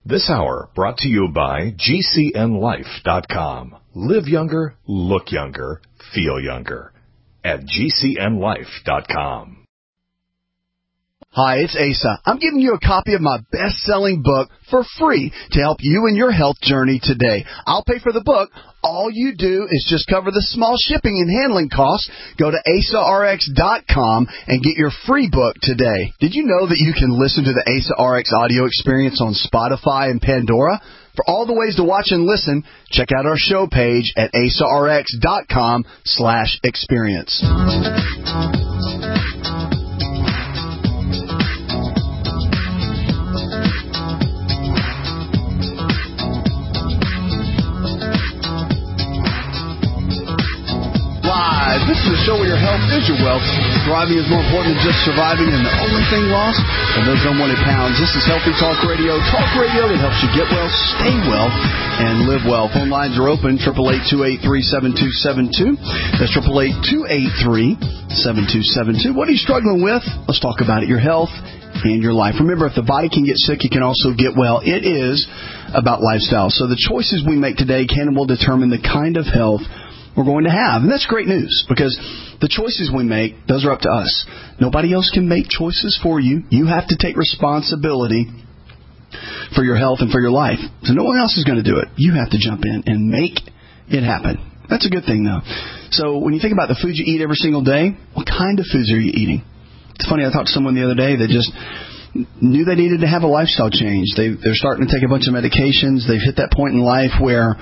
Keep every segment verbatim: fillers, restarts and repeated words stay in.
This hour brought to you by G C N life dot com. Live younger, look younger, feel younger at G C N life dot com. Hi, it's Asa. I'm giving you a copy of my best-selling book for free to help you in your health journey today. I'll pay for the book. All you do is just cover the small shipping and handling costs. Go to asa r x dot com and get your free book today. Did you know that you can listen to the Asa R X audio experience on Spotify and Pandora? For all the ways to watch and listen, check out our show page at asa r x dot com slash experience. This is a show where your health is your wealth. Thriving is more important than just surviving, and the only thing lost are those unwanted pounds. This is Healthy Talk Radio. Talk radio that helps you get well, stay well, and live well. Phone lines are open, eight eight eight, two eight three, seven two seven two. That's eight eight eight, two eight three, seven two seven two. What are you struggling with? Let's talk about it. Your health and your life. Remember, if the body can get sick, it can also get well. It is about lifestyle. So the choices we make today can and will determine the kind of health we're going to have. And that's great news, because the choices we make, those are up to us. Nobody else can make choices for you. You have to take responsibility for your health and for your life. So no one else is going to do it. You have to jump in and make it happen. That's a good thing, though. So when you think about the food you eat every single day, what kind of foods are you eating? It's funny, I talked to someone the other day that just knew they needed to have a lifestyle change. They, they're starting to take a bunch of medications. They've hit that point in life where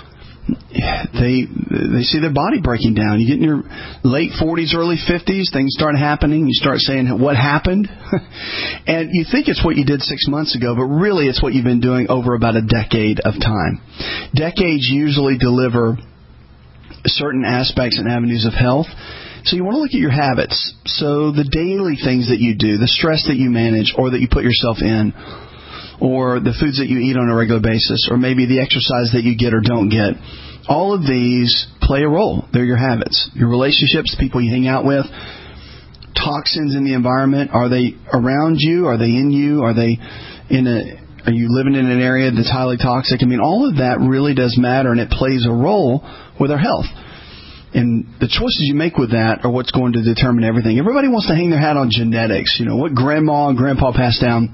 They they see their body breaking down. You get in your late forties, early fifties, things start happening. You start saying, what happened? And you think it's what you did six months ago, but really it's what you've been doing over about a decade of time. Decades usually deliver certain aspects and avenues of health. So you want to look at your habits. So the daily things that you do, the stress that you manage or that you put yourself in, or the foods that you eat on a regular basis, or maybe the exercise that you get or don't get. All of these play a role. They're your habits. Your relationships, people you hang out with, toxins in the environment. Are they around you? Are they in you? Are they in a? Are you living in an area that's highly toxic? I mean, all of that really does matter, and it plays a role with our health. And the choices you make with that are what's going to determine everything. Everybody wants to hang their hat on genetics. You know, what grandma and grandpa passed down.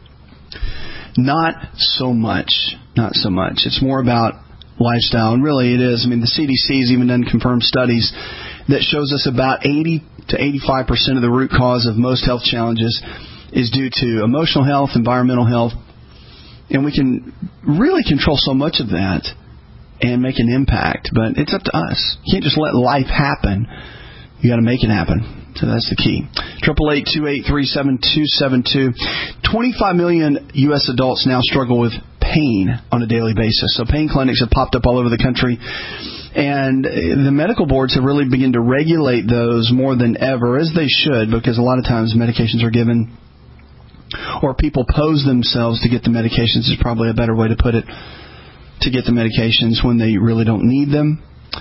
Not so much. Not so much. It's more about lifestyle. And really it is. I mean, the C D C has even done confirmed studies that shows us about eighty to eighty-five percent of the root cause of most health challenges is due to emotional health, environmental health. And we can really control so much of that and make an impact. But it's up to us. You can't just let life happen. You got to make it happen. So that's the key. eight eight eight, two eight three, seven two seven two. twenty-five million U S adults now struggle with pain on a daily basis. So pain clinics have popped up all over the country. And the medical boards have really begun to regulate those more than ever, as they should, because a lot of times medications are given, or people pose themselves to get the medications is probably a better way to put it, to get the medications when they really don't need them.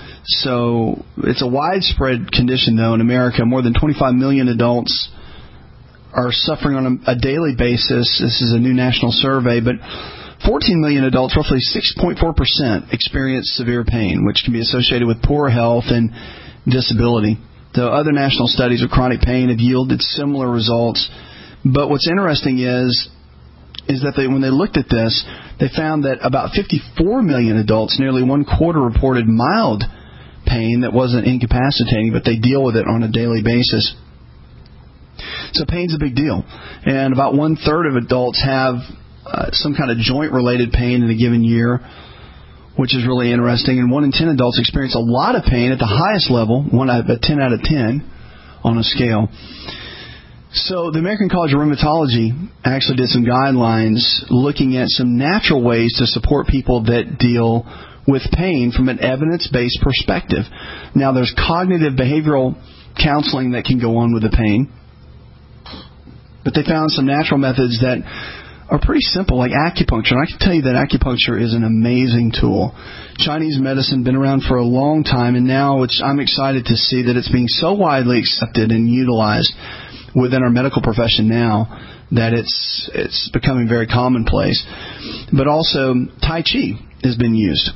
So it's a widespread condition, though, in America. More than twenty-five million adults are suffering on a, a daily basis. This is a new national survey, but fourteen million adults, roughly six point four percent, experience severe pain, which can be associated with poor health and disability. Though other national studies of chronic pain have yielded similar results. But what's interesting is is that they, when they looked at this, they found that about fifty-four million adults, nearly one quarter, reported mild pain that wasn't incapacitating, but they deal with it on a daily basis. So pain's a big deal. And about one-third of adults have uh, some kind of joint-related pain in a given year, which is really interesting. And one in ten adults experience a lot of pain at the highest level, one out of ten out of ten on a scale. So the American College of Rheumatology actually did some guidelines looking at some natural ways to support people that deal with pain from an evidence-based perspective. Now, there's cognitive behavioral counseling that can go on with the pain, but they found some natural methods that are pretty simple, like acupuncture. And I can tell you that acupuncture is an amazing tool. Chinese medicine been around for a long time, and now it's, I'm excited to see that it's being so widely accepted and utilized within our medical profession now. that it's it's becoming very commonplace. But also, Tai Chi has been used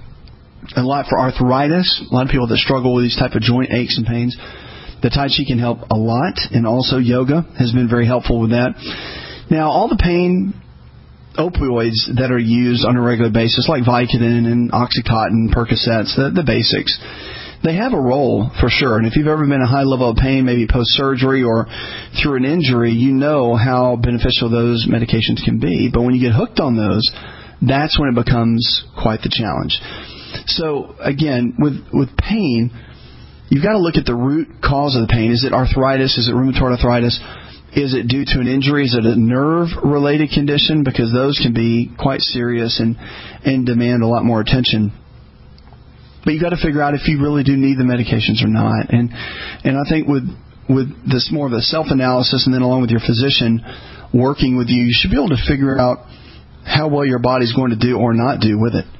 a lot for arthritis. A lot of people that struggle with these type of joint aches and pains, the Tai Chi can help a lot. And also yoga has been very helpful with that. Now, all the pain opioids that are used on a regular basis, like Vicodin and Oxycontin, Percocets, the, the basics, they have a role for sure. And if you've ever been in a high level of pain, maybe post-surgery or through an injury, you know how beneficial those medications can be. But when you get hooked on those, that's when it becomes quite the challenge. So, again, with, with pain, you've got to look at the root cause of the pain. Is it arthritis? Is it rheumatoid arthritis? Is it due to an injury? Is it a nerve-related condition? Because those can be quite serious and, and demand a lot more attention. But you've got to figure out if you really do need the medications or not. And and I think with with this more of a self-analysis, and then along with your physician working with you, you should be able to figure out how well your body's going to do or not do with it.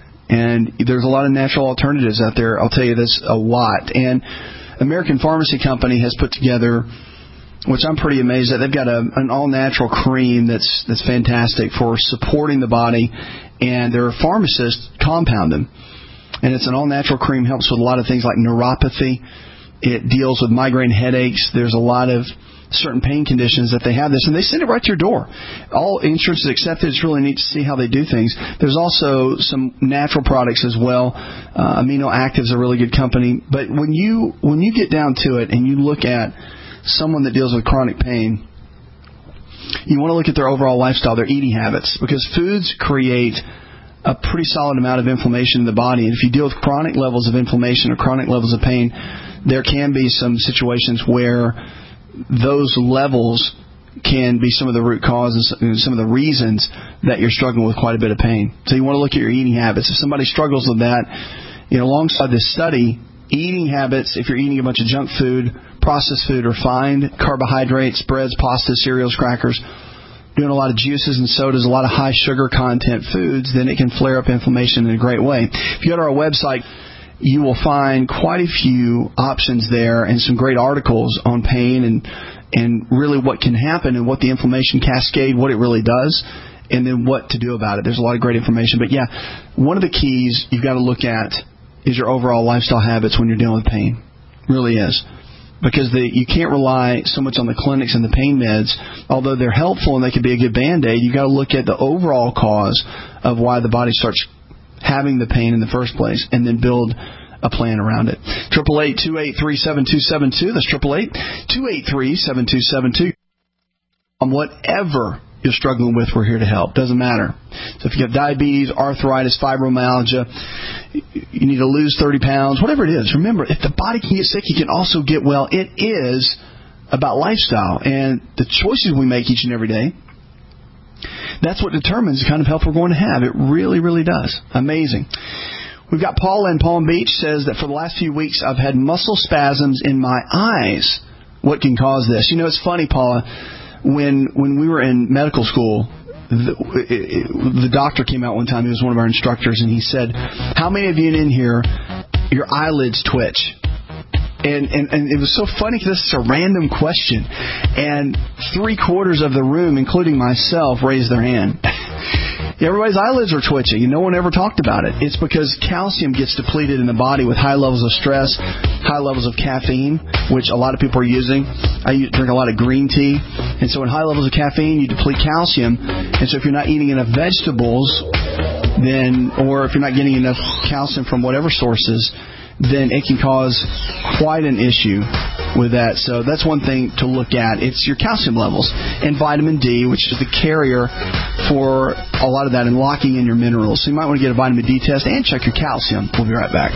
And there's a lot of natural alternatives out there. I'll tell you this a lot. And American Pharmacy Company has put together, which I'm pretty amazed at. They've got a, an all-natural cream that's that's fantastic for supporting the body, and their pharmacists compound them. And it's an all-natural cream, helps with a lot of things like neuropathy. It deals with migraine headaches. There's a lot of certain pain conditions that they have this, and they send it right to your door. All insurance is accepted. It's really neat to see how they do things. There's also some natural products as well. Uh, Amino Active's a really good company. But when you when you get down to it and you look at someone that deals with chronic pain, you want to look at their overall lifestyle, their eating habits, because foods create a pretty solid amount of inflammation in the body. And if you deal with chronic levels of inflammation or chronic levels of pain, there can be some situations where those levels can be some of the root causes and some of the reasons that you're struggling with quite a bit of pain. So you want to look at your eating habits. If somebody struggles with that, you know, alongside this study, eating habits, if you're eating a bunch of junk food, processed food, refined carbohydrates, breads, pastas, cereals, crackers, doing a lot of juices and sodas, a lot of high sugar content foods, then it can flare up inflammation in a great way. If you go to our website, you will find quite a few options there and some great articles on pain and and really what can happen and what the inflammation cascade, what it really does, and then what to do about it. There's a lot of great information. But yeah, one of the keys you've got to look at is your overall lifestyle habits when you're dealing with pain. It really is. Because the, you can't rely so much on the clinics and the pain meds. Although they're helpful and they can be a good Band-Aid, you've got to look at the overall cause of why the body starts having the pain in the first place and then build a plan around it. eight eight eight, two eight three, seven two seven two. That's eight eight eight, two eight three, seven two seven two. On whatever you're struggling with, we're here to help. Doesn't matter. So if you have diabetes, arthritis, fibromyalgia, you need to lose thirty pounds, whatever it is, remember, if the body can get sick, you can also get well. It is about lifestyle and the choices we make each and every day. That's what determines the kind of health we're going to have. It really, really does. Amazing. We've got Paula in Palm Beach, says that for the last few weeks I've had muscle spasms in my eyes. What can cause this? You know, it's funny, Paula, when when we were in medical school, the, the doctor came out one time. He was one of our instructors, and he said, how many of you in here, your eyelids twitch? And, and, and it was so funny because this is a random question. And three quarters of the room, including myself, raised their hand. Everybody's eyelids are twitching, and no one ever talked about it. It's because calcium gets depleted in the body with high levels of stress, high levels of caffeine, which a lot of people are using. I drink a lot of green tea. And so in high levels of caffeine, you deplete calcium. And so if you're not eating enough vegetables, then, or if you're not getting enough calcium from whatever sources, then it can cause quite an issue with that. So that's one thing to look at. It's your calcium levels and vitamin D, which is the carrier for a lot of that and locking in your minerals. So you might want to get a vitamin D test and check your calcium. We'll be right back.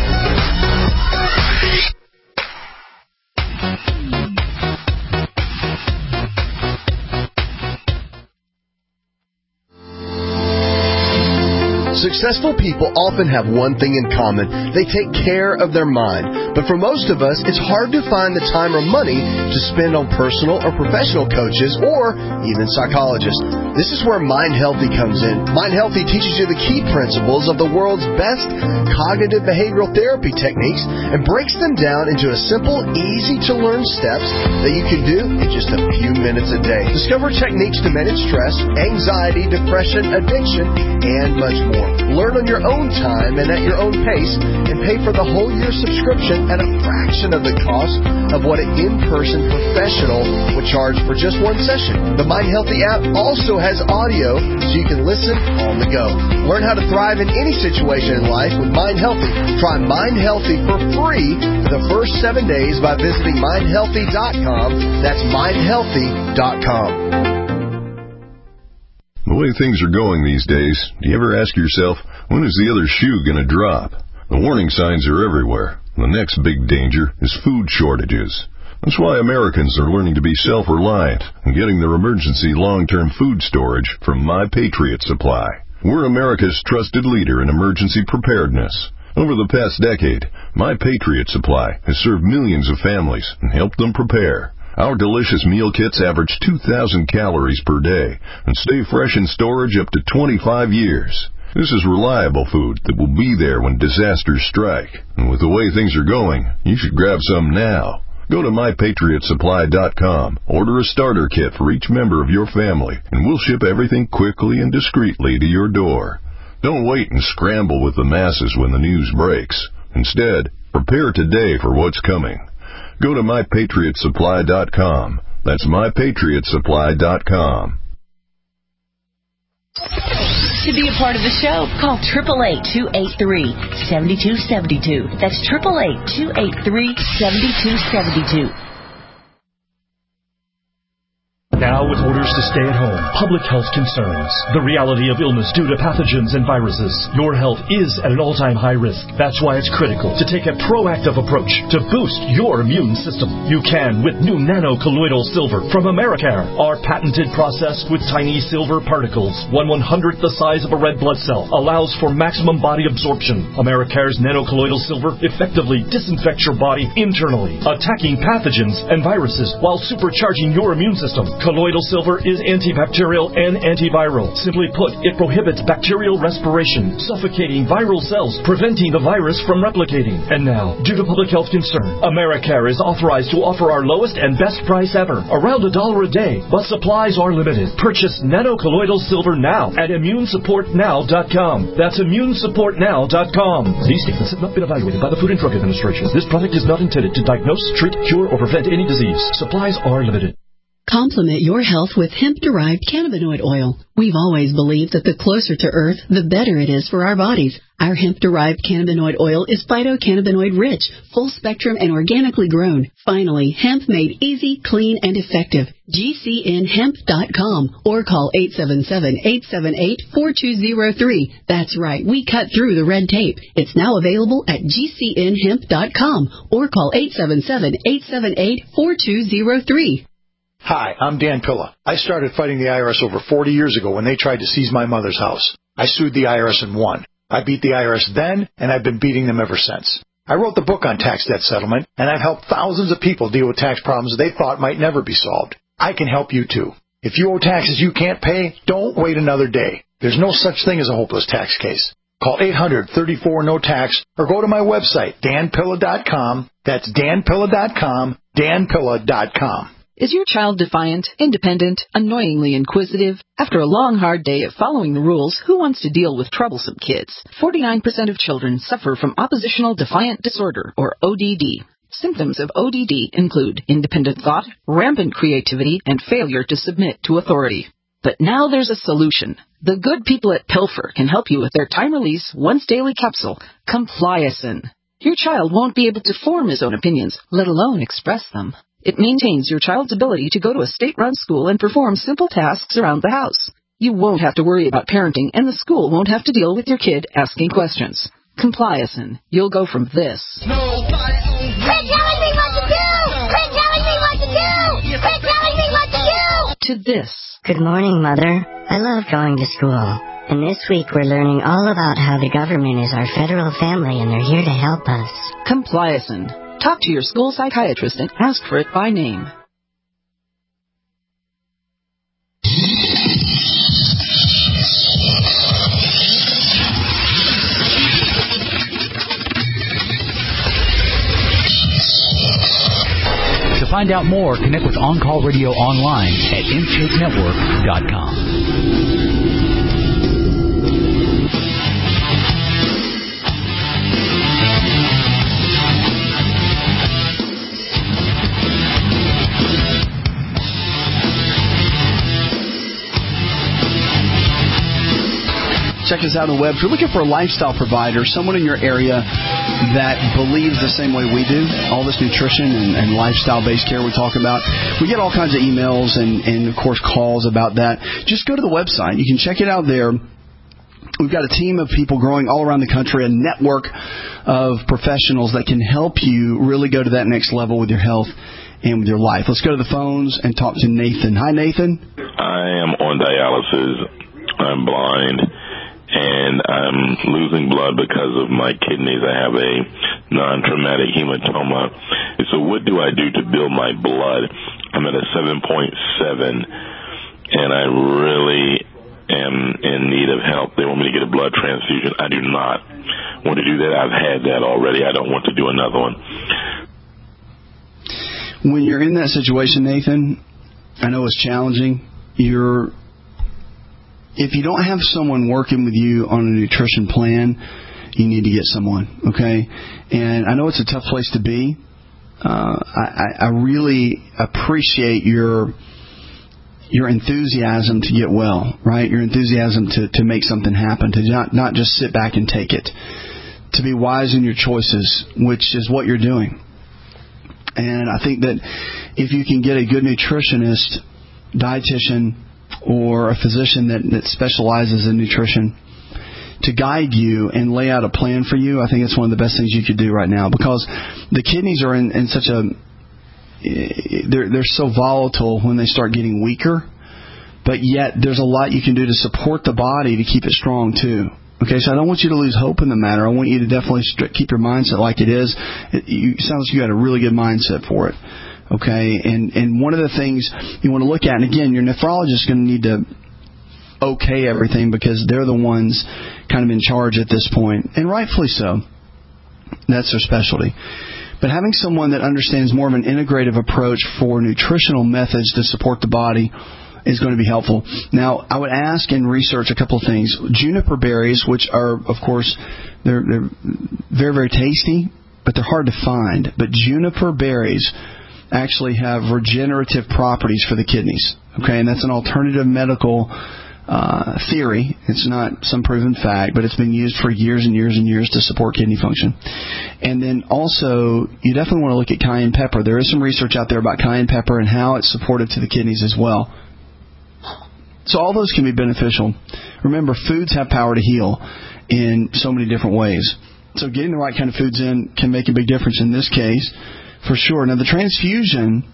Successful people often have one thing in common. They take care of their mind. But for most of us, it's hard to find the time or money to spend on personal or professional coaches or even psychologists. This is where Mind Healthy comes in. Mind Healthy teaches you the key principles of the world's best cognitive behavioral therapy techniques and breaks them down into a simple, easy-to-learn steps that you can do in just a few minutes a day. Discover techniques to manage stress, anxiety, depression, addiction, and much more. Learn on your own time and at your own pace, and pay for the whole year subscription at a fraction of the cost of what an in-person professional would charge for just one session. The Mind Healthy app also has audio so you can listen on the go. Learn how to thrive in any situation in life with Mind Healthy. Try Mind Healthy for free for the first seven days by visiting mind healthy dot com. That's mind healthy dot com. The way things are going these days, do you ever ask yourself, when is the other shoe going to drop? The warning signs are everywhere. The next big danger is food shortages. That's why Americans are learning to be self-reliant and getting their emergency long-term food storage from My Patriot Supply. We're America's trusted leader in emergency preparedness. Over the past decade, My Patriot Supply has served millions of families and helped them prepare. Our delicious meal kits average two thousand calories per day and stay fresh in storage up to twenty-five years. This is reliable food that will be there when disasters strike. And with the way things are going, you should grab some now. Go to my patriot supply dot com, order a starter kit for each member of your family, and we'll ship everything quickly and discreetly to your door. Don't wait and scramble with the masses when the news breaks. Instead, prepare today for what's coming. Go to my patriot supply dot com. That's my patriot supply dot com. To be a part of the show, call eight eight eight, two eight three, seven two seven two. That's eight eight eight, two eight three, seven two seven two. Now with orders to stay at home, public health concerns, the reality of illness due to pathogens and viruses, your health is at an all-time high risk. That's why it's critical to take a proactive approach to boost your immune system. You can with new nano-colloidal silver from Americare. Our patented process with tiny silver particles, one one-hundredth the size of a red blood cell, allows for maximum body absorption. Americare's nano-colloidal silver effectively disinfects your body internally, attacking pathogens and viruses while supercharging your immune system. Colloidal silver is antibacterial and antiviral. Simply put, it prohibits bacterial respiration, suffocating viral cells, preventing the virus from replicating. And now, due to public health concern, Americare is authorized to offer our lowest and best price ever, around a dollar a day, but supplies are limited. Purchase nano-colloidal silver now at immune support now dot com. That's immune support now dot com. These statements have not been evaluated by the Food and Drug Administration. This product is not intended to diagnose, treat, cure, or prevent any disease. Supplies are limited. Complement your health with hemp-derived cannabinoid oil. We've always believed that the closer to Earth, the better it is for our bodies. Our hemp-derived cannabinoid oil is phytocannabinoid-rich, full-spectrum, and organically grown. Finally, hemp made easy, clean, and effective. G C N hemp dot com or call eight seven seven, eight seven eight, four two zero three. That's right, we cut through the red tape. It's now available at G C N hemp dot com or call eight seven seven, eight seven eight, four two zero three. Hi, I'm Dan Pilla. I started fighting the I R S over forty years ago when they tried to seize my mother's house. I sued the I R S and won. I beat the I R S then, and I've been beating them ever since. I wrote the book on tax debt settlement, and I've helped thousands of people deal with tax problems they thought might never be solved. I can help you too. If you owe taxes you can't pay, don't wait another day. There's no such thing as a hopeless tax case. Call eight hundred, thirty-four, no tax or go to my website, dan pilla dot com. That's dan pilla dot com, dan pilla dot com. Is your child defiant, independent, annoyingly inquisitive? After a long, hard day of following the rules, who wants to deal with troublesome kids? forty-nine percent of children suffer from oppositional defiant disorder, or O D D. Symptoms of O D D include independent thought, rampant creativity, and failure to submit to authority. But now there's a solution. The good people at Pilfer can help you with their time-release, once-daily capsule, Compliacin. Your child won't be able to form his own opinions, let alone express them. It maintains your child's ability to go to a state-run school and perform simple tasks around the house. You won't have to worry about parenting, and the school won't have to deal with your kid asking questions. Compliacin. You'll go from this. Quit telling me what to do! Quit telling me what to do! Quit telling me what to do! To this. Good morning, Mother. I love going to school. And this week we're learning all about how the government is our federal family and they're here to help us. Compliacin. Talk to your school psychiatrist and ask for it by name. To find out more, connect with On Call Radio online at intake network dot com. Check us out on the web. If you're looking for a lifestyle provider, someone in your area that believes the same way we do, all this nutrition and, and lifestyle-based care we talk about, we get all kinds of emails and, and, of course, calls about that. Just go to the website. You can check it out there. We've got a team of people growing all around the country, a network of professionals that can help you really go to that next level with your health and with your life. Let's go to the phones and talk to Nathan. Hi, Nathan. I am on dialysis. I'm blind. And I'm losing blood because of my kidneys. I have a non-traumatic hematoma. So what do I do to build my blood? I'm at a seven point seven, and I really am in need of help. They want me to get a blood transfusion. I do not want to do that. I've had that already. I don't want to do another one. When you're in that situation, Nathan, I know it's challenging. You're If you don't have someone working with you on a nutrition plan, you need to get someone, okay? And I know it's a tough place to be. Uh, I, I really appreciate your your enthusiasm to get well, right? Your enthusiasm to, to make something happen, to not, not just sit back and take it, to be wise in your choices, which is what you're doing. And I think that if you can get a good nutritionist, dietitian, or a physician that, that specializes in nutrition to guide you and lay out a plan for you, I think it's one of the best things you could do right now, because the kidneys are in, in such a they're they're so volatile when they start getting weaker, but yet there's a lot you can do to support the body to keep it strong too. Okay, so I don't want you to lose hope in the matter. I want you to definitely keep your mindset like it is. It, you, it sounds like you got a really good mindset for it. Okay, and, and one of the things you want to look at, and again, your nephrologist is going to need to okay everything because they're the ones kind of in charge at this point, and rightfully so. That's their specialty. But having someone that understands more of an integrative approach for nutritional methods to support the body is going to be helpful. Now, I would ask and research a couple of things. Juniper berries, which are, of course, they're, they're very, very tasty, but they're hard to find. But juniper berries actually have regenerative properties for the kidneys. Okay, and that's an alternative medical uh, theory. It's not some proven fact, but it's been used for years and years and years to support kidney function. And then also, you definitely want to look at cayenne pepper. There is some research out there about cayenne pepper and how it's supportive to the kidneys as well. So all those can be beneficial. Remember, foods have power to heal in so many different ways. So getting the right kind of foods in can make a big difference in this case, for sure. Now, the transfusion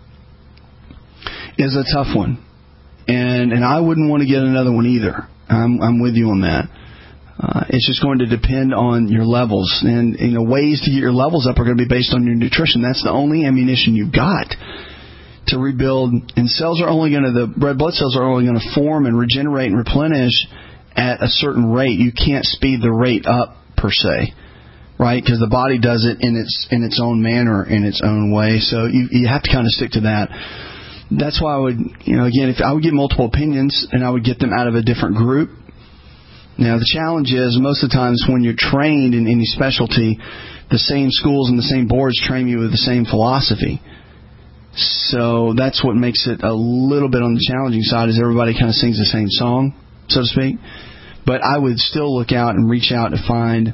is a tough one. And and I wouldn't want to get another one either. I'm, I'm with you on that. Uh, it's just going to depend on your levels. And, you know, ways to get your levels up are going to be based on your nutrition. That's the only ammunition you've got to rebuild. And cells are only going to, the red blood cells are only going to form and regenerate and replenish at a certain rate. You can't speed the rate up, per se. Right, because the body does it in its in its own manner, in its own way. So you you have to kind of stick to that. That's why I would, you know, again, if I would get multiple opinions and I would get them out of a different group. Now the challenge is most of the times when you're trained in any specialty, the same schools and the same boards train you with the same philosophy. So that's what makes it a little bit on the challenging side, is everybody kind of sings the same song, so to speak. But I would still look out and reach out to find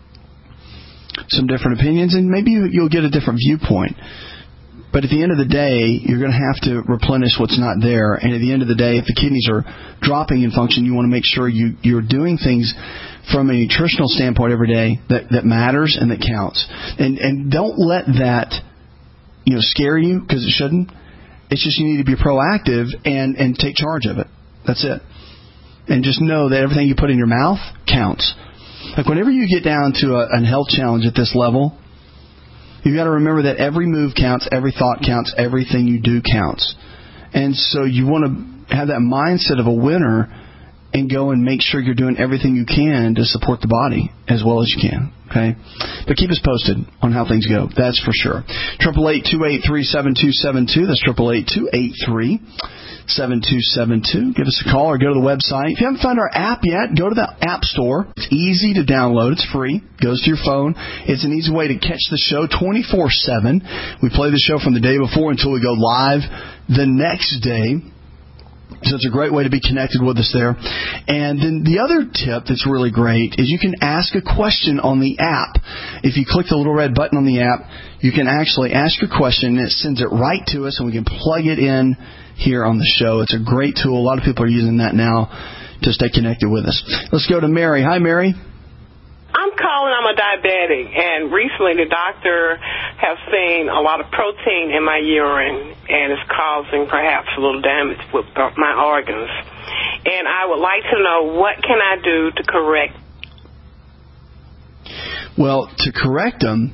some different opinions, and maybe you'll get a different viewpoint. But at the end of the day, you're going to have to replenish what's not there. And at the end of the day, if the kidneys are dropping in function, you want to make sure you, you're doing things from a nutritional standpoint every day that, that matters and that counts. And and don't let that, you know, scare you, because it shouldn't. It's just you need to be proactive and, and take charge of it. That's it. And just know that everything you put in your mouth counts. Like whenever you get down to a, a health challenge at this level, you've got to remember that every move counts, every thought counts, everything you do counts. And so you want to have that mindset of a winner and go and make sure you're doing everything you can to support the body as well as you can. Okay? But keep us posted on how things go. That's for sure. eight eight eight, two eight three, seven two seven two. That's eight eight eight, two eight three, seven two seven two. Give us a call or go to the website. If you haven't found our app yet, go to the App Store. It's easy to download. It's free. It goes to your phone. It's an easy way to catch the show twenty-four seven. We play the show from the day before until we go live the next day. So it's a great way to be connected with us there. And then the other tip that's really great is you can ask a question on the app. If you click the little red button on the app, you can actually ask your question, and it sends it right to us, and we can plug it in here on the show. It's a great tool. A lot of people are using that now to stay connected with us. Let's go to Mary. Hi, Mary. I'm calling. I'm a diabetic, and recently the doctor has seen a lot of protein in my urine, and it's causing perhaps a little damage with my organs. And I would like to know, what can I do to correct? Well, to correct them,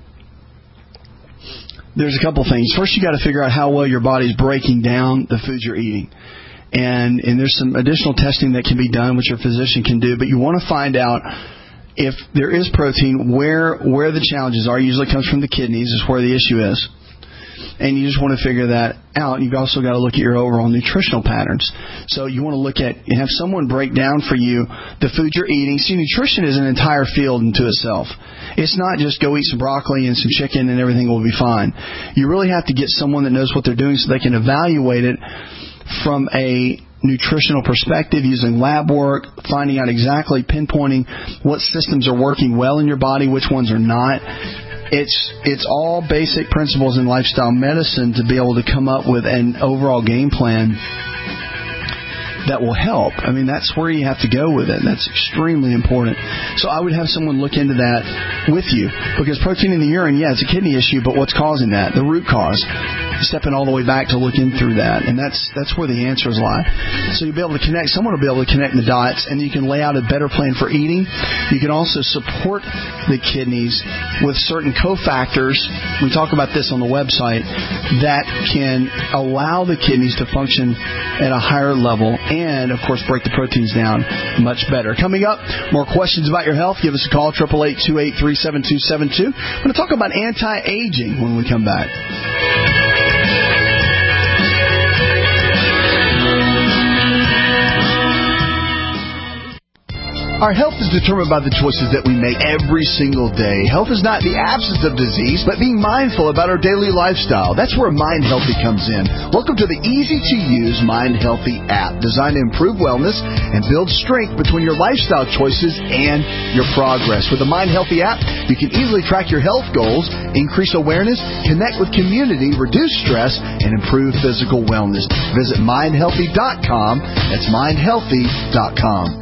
there's a couple things. First, you got to figure out how well your body's breaking down the foods you're eating. And, and there's some additional testing that can be done, which your physician can do. But you want to find out if there is protein, where where the challenges are. Usually comes from the kidneys, is where the issue is. And you just want to figure that out. You've also got to look at your overall nutritional patterns. So you want to look at and have someone break down for you the food you're eating. See, nutrition is an entire field unto itself. It's not just go eat some broccoli and some chicken and everything will be fine. You really have to get someone that knows what they're doing so they can evaluate it from a nutritional perspective, using lab work, finding out exactly, pinpointing what systems are working well in your body, which ones are not. It's it's all basic principles in lifestyle medicine to be able to come up with an overall game plan that will help. I mean, that's where you have to go with it. That's extremely important. So I would have someone look into that with you, because protein in the urine, yeah, it's a kidney issue, but what's causing that? The root cause. Stepping all the way back to looking through that, and that's that's where the answers lie. So you'll be able to connect. Someone will be able to connect the dots, and you can lay out a better plan for eating. You can also support the kidneys with certain cofactors. We talk about this on the website that can allow the kidneys to function at a higher level, and of course break the proteins down much better. Coming up, more questions about your health. Give us a call, eight eight eight, two eight three, seven two seven two. I'm going to talk about anti-aging when we come back. Our health is determined by the choices that we make every single day. Health is not the absence of disease, but being mindful about our daily lifestyle. That's where Mind Healthy comes in. Welcome to the easy-to-use Mind Healthy app, designed to improve wellness and build strength between your lifestyle choices and your progress. With the Mind Healthy app, you can easily track your health goals, increase awareness, connect with community, reduce stress, and improve physical wellness. Visit mind healthy dot com. That's mind healthy dot com.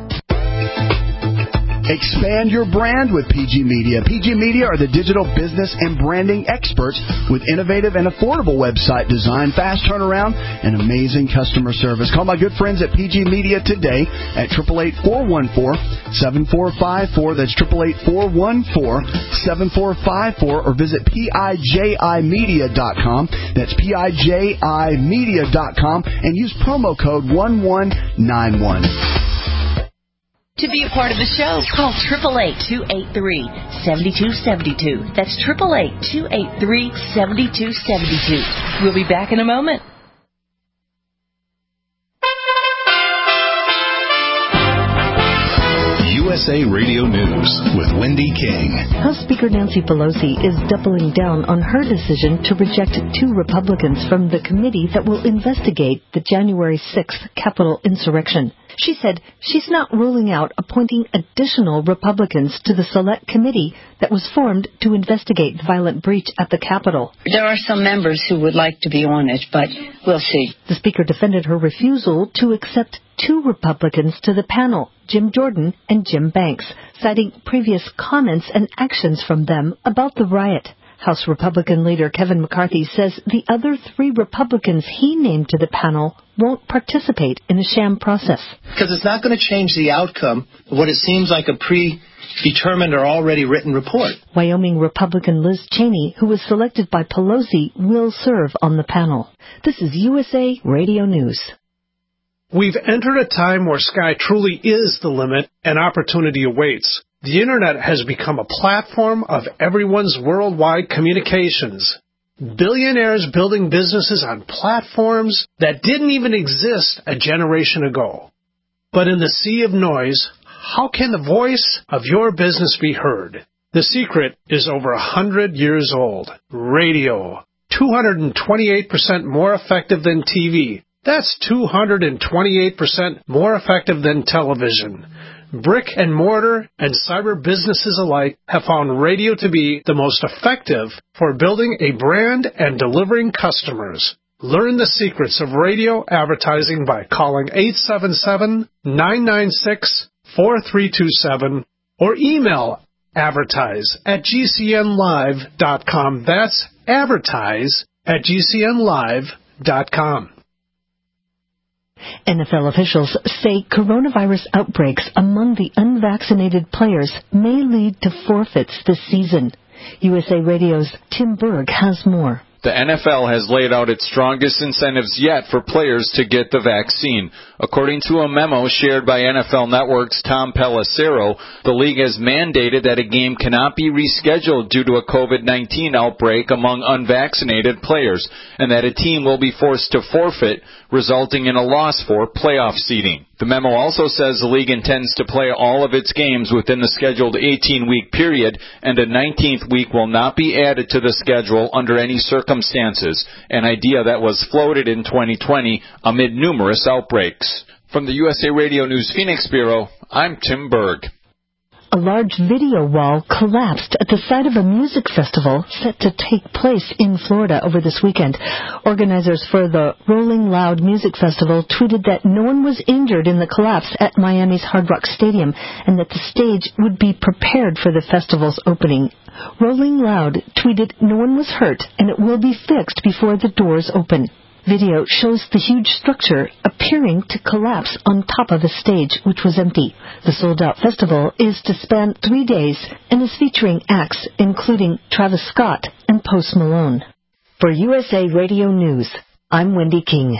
Expand your brand with P G Media. P G Media are the digital business and branding experts with innovative and affordable website design, fast turnaround, and amazing customer service. Call my good friends at P G Media today at eight eight eight, four one four, seven four five four. That's eight eight eight, four one four, seven four five four, or visit P I J I media dot com. That's P I J I media dot com, and use promo code one one nine one. To be a part of the show, call eight eight eight, two eight three, seven two seven two. That's eight eight eight, two eight three, seven two seven two. We'll be back in a moment. U S A Radio News with Wendy King. House Speaker Nancy Pelosi is doubling down on her decision to reject two Republicans from the committee that will investigate the January sixth Capitol insurrection. She said she's not ruling out appointing additional Republicans to the select committee that was formed to investigate the violent breach at the Capitol. There are some members who would like to be on it, but we'll see. The Speaker defended her refusal to accept two Republicans to the panel, Jim Jordan and Jim Banks, citing previous comments and actions from them about the riot. House Republican leader Kevin McCarthy says the other three Republicans he named to the panel won't participate in a sham process. Because it's not going to change the outcome of what it seems like a predetermined or already written report. Wyoming Republican Liz Cheney, who was selected by Pelosi, will serve on the panel. This is U S A Radio News. We've entered a time where sky truly is the limit and opportunity awaits. The Internet has become a platform of everyone's worldwide communications. Billionaires building businesses on platforms that didn't even exist a generation ago. But in the sea of noise, how can the voice of your business be heard? The secret is over a hundred years old. Radio. two hundred twenty-eight percent more effective than T V. That's two hundred twenty-eight percent more effective than television. Brick and mortar and cyber businesses alike have found radio to be the most effective for building a brand and delivering customers. Learn the secrets of radio advertising by calling eight seven seven, nine nine six, four three two seven or email advertise at g c n live dot com. That's advertise at g c n live dot com. N F L officials say coronavirus outbreaks among the unvaccinated players may lead to forfeits this season. U S A Radio's Tim Berg has more. The N F L has laid out its strongest incentives yet for players to get the vaccine. According to a memo shared by N F L Network's Tom Pelissero, the league has mandated that a game cannot be rescheduled due to a COVID nineteen outbreak among unvaccinated players, and that a team will be forced to forfeit, resulting in a loss for playoff seeding. The memo also says the league intends to play all of its games within the scheduled eighteen-week period, and a nineteenth week will not be added to the schedule under any circumstances, an idea that was floated in twenty twenty amid numerous outbreaks. From the U S A Radio News Phoenix Bureau, I'm Tim Berg. A large video wall collapsed at the site of a music festival set to take place in Florida over this weekend. Organizers for the Rolling Loud Music Festival tweeted that no one was injured in the collapse at Miami's Hard Rock Stadium and that the stage would be prepared for the festival's opening. Rolling Loud tweeted no one was hurt and it will be fixed before the doors open. Video shows the huge structure appearing to collapse on top of a stage, which was empty. The sold-out festival is to span three days and is featuring acts including Travis Scott and Post Malone. For U S A Radio News, I'm Wendy King.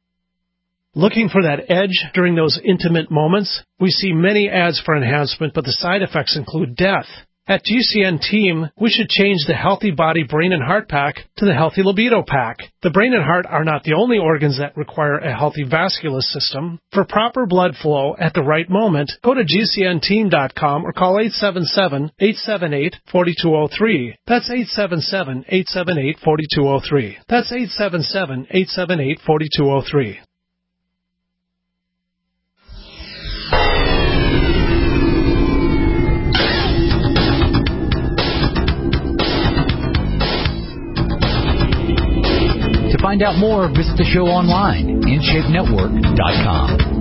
Looking for that edge during those intimate moments? We see many ads for enhancement, but the side effects include death. At G C N Team, we should change the Healthy Body Brain and Heart Pack to the Healthy Libido Pack. The brain and heart are not the only organs that require a healthy vascular system. For proper blood flow at the right moment, go to G C N team dot com or call eight seven seven, eight seven eight, four two zero three. That's eight seven seven, eight seven eight, four two zero three. That's eight seven seven, eight seven eight, four two zero three. To find out more, visit the show online, in shape network dot com.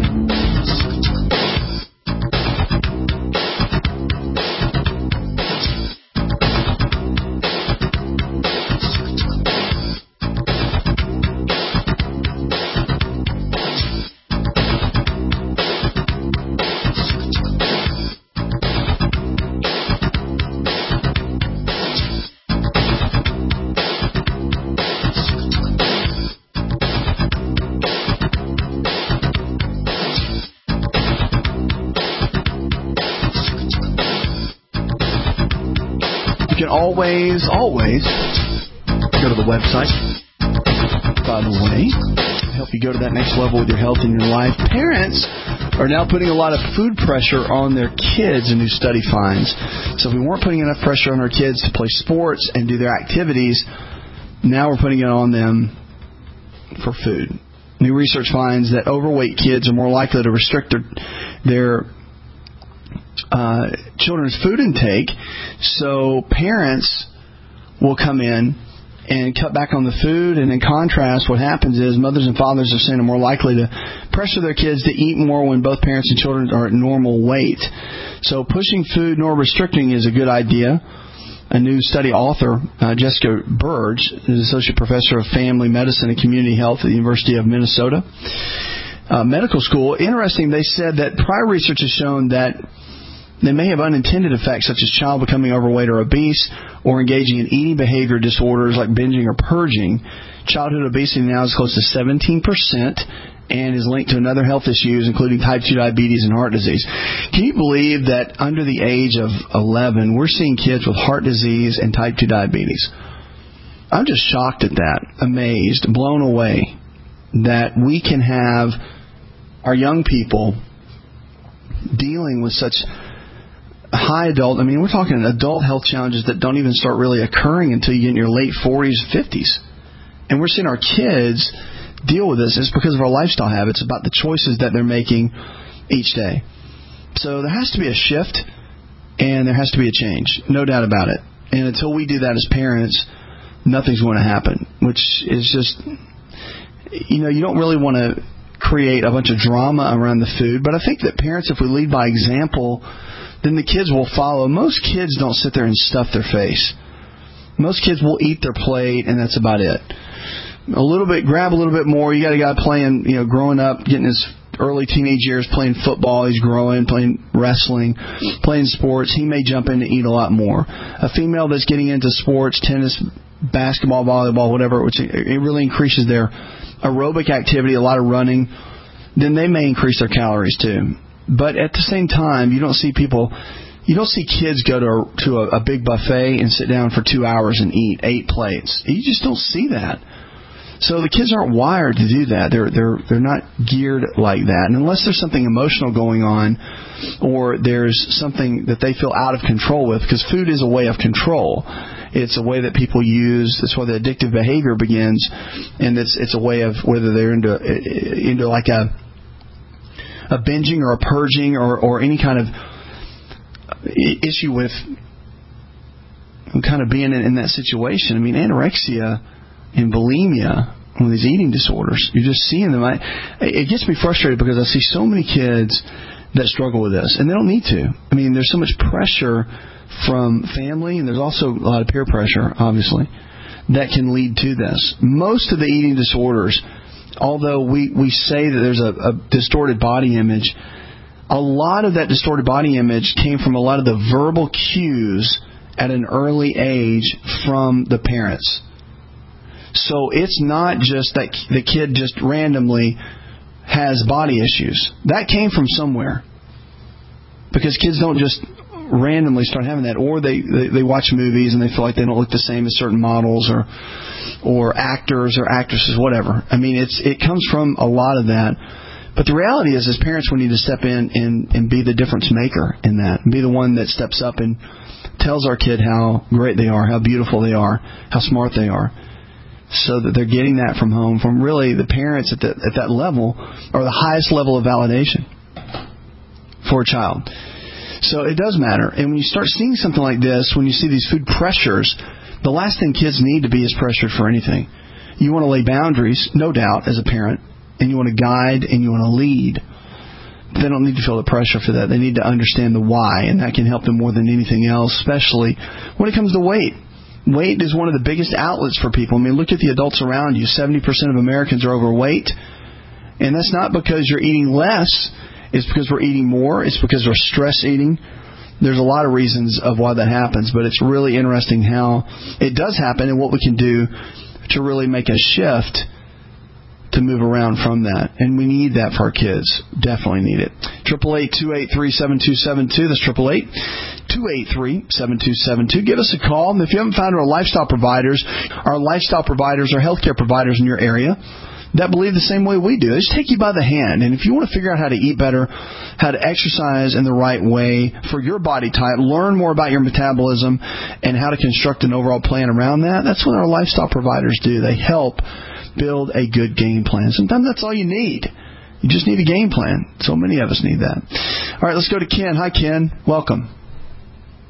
Always, always go to the website. By the way, help you go to that next level with your health and your life. Parents are now putting a lot of food pressure on their kids, a new study finds. So if we weren't putting enough pressure on our kids to play sports and do their activities, now we're putting it on them for food. New research finds that overweight kids are more likely to restrict their their Uh, children's food intake, so parents will come in and cut back on the food, and in contrast, what happens is mothers and fathers are saying are more likely to pressure their kids to eat more when both parents and children are at normal weight. So pushing food nor restricting is a good idea. a new study author, uh, Jessica Burge, is Associate Professor of Family Medicine and Community Health at the University of Minnesota uh, Medical School. Interesting, they said that prior research has shown that they may have unintended effects such as child becoming overweight or obese or engaging in eating behavior disorders like binging or purging. Childhood obesity now is close to seventeen percent and is linked to another health issues, including type two diabetes and heart disease. Can you believe that under the age of eleven, we're seeing kids with heart disease and type two diabetes? I'm just shocked at that, amazed, blown away that we can have our young people dealing with such high adult, I mean, we're talking adult health challenges that don't even start really occurring until you get in your late forties, fifties. And we're seeing our kids deal with this. It's because of our lifestyle habits, about the choices that they're making each day. So there has to be a shift, and there has to be a change, no doubt about it. And until we do that as parents, nothing's going to happen, which is just, you know, you don't really want to create a bunch of drama around the food. But I think that parents, if we lead by example, then the kids will follow. Most kids don't sit there and stuff their face. Most kids will eat their plate, and that's about it. A little bit, grab a little bit more. You got a guy playing, you know, growing up, getting his early teenage years, playing football. He's growing, playing wrestling, playing sports. He may jump in to eat a lot more. A female that's getting into sports, tennis, basketball, volleyball, whatever, which it really increases their aerobic activity, a lot of running, then they may increase their calories too. But at the same time, you don't see people, you don't see kids go to a, to a, a big buffet and sit down for two hours and eat eight plates. You just don't see that. So the kids aren't wired to do that. They're they're they're not geared like that. And unless there's something emotional going on, or there's something that they feel out of control with, because food is a way of control. It's a way that people use. That's where the addictive behavior begins, and it's it's a way of whether they're into into like a a binging or a purging or or any kind of issue with kind of being in, in that situation. I mean, anorexia and bulimia, one of these eating disorders, you're just seeing them. I, it gets me frustrated because I see so many kids that struggle with this, and they don't need to. I mean, there's so much pressure from family, and there's also a lot of peer pressure, obviously, that can lead to this. Most of the eating disorders, although we, we say that there's a, a distorted body image, a lot of that distorted body image came from a lot of the verbal cues at an early age from the parents. So it's not just that the kid just randomly has body issues. That came from somewhere. Because kids don't just randomly start having that. Or they, they, they watch movies and they feel like they don't look the same as certain models or or actors or actresses, whatever. I mean, it's it comes from a lot of that. But the reality is, as parents, we need to step in and, and be the difference maker in that. Be the one that steps up and tells our kid how great they are, how beautiful they are, how smart they are. So that they're getting that from home, from really the parents at, the, at that level, or the highest level of validation for a child. So it does matter. And when you start seeing something like this, when you see these food pressures, the last thing kids need to be is pressured for anything. You want to lay boundaries, no doubt, as a parent, and you want to guide and you want to lead. They don't need to feel the pressure for that. They need to understand the why, and that can help them more than anything else, especially when it comes to weight. Weight is one of the biggest outlets for people. I mean, look at the adults around you. seventy percent of Americans are overweight. And that's not because you're eating less. It's because we're eating more. It's because we're stress eating. There's a lot of reasons of why that happens. But it's really interesting how it does happen and what we can do to really make a shift to move around from that. And we need that for our kids. Definitely need it. eight eight eight, two eight three, seven two seven two. That's eight eight eight, two eight three, seven two seven two. Give us a call. And if you haven't found our lifestyle providers, our lifestyle providers are healthcare providers in your area that believe the same way we do. They just take you by the hand. And if you want to figure out how to eat better, how to exercise in the right way for your body type, learn more about your metabolism and how to construct an overall plan around that, that's what our lifestyle providers do. They help build a good game plan. Sometimes that's all you need. You just need a game plan. So many of us need that. All right, let's go to Ken. Hi, Ken. Welcome.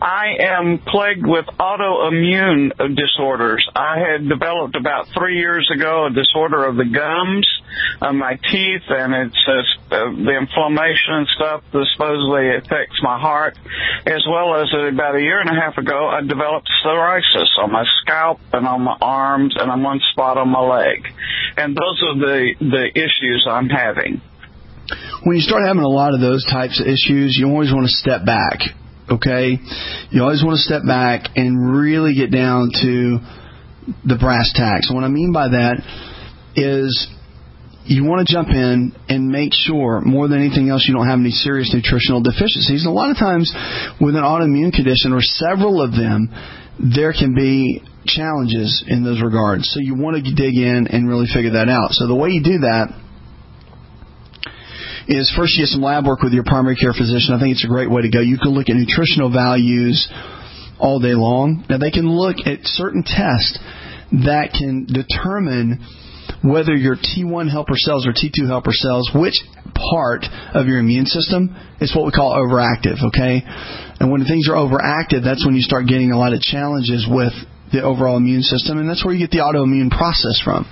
I am plagued with autoimmune disorders. I had developed about three years ago a disorder of the gums, of my teeth, and it's uh, the inflammation and stuff that supposedly affects my heart, as well as uh, about a year and a half ago, I developed psoriasis on my scalp and on my arms and on one spot on my leg. And those are the, the issues I'm having. When you start having a lot of those types of issues, you always want to step back, okay? You always want to step back and really get down to the brass tacks. And what I mean by that is you want to jump in and make sure, more than anything else, you don't have any serious nutritional deficiencies. And a lot of times with an autoimmune condition, or several of them, there can be challenges in those regards. So you want to dig in and really figure that out. So the way you do that is first you get some lab work with your primary care physician. I think it's a great way to go. You can look at nutritional values all day long. Now, they can look at certain tests that can determine whether your T one helper cells or T two helper cells, which part of your immune system is what we call overactive, okay? And when things are overactive, that's when you start getting a lot of challenges with the overall immune system, and that's where you get the autoimmune process from.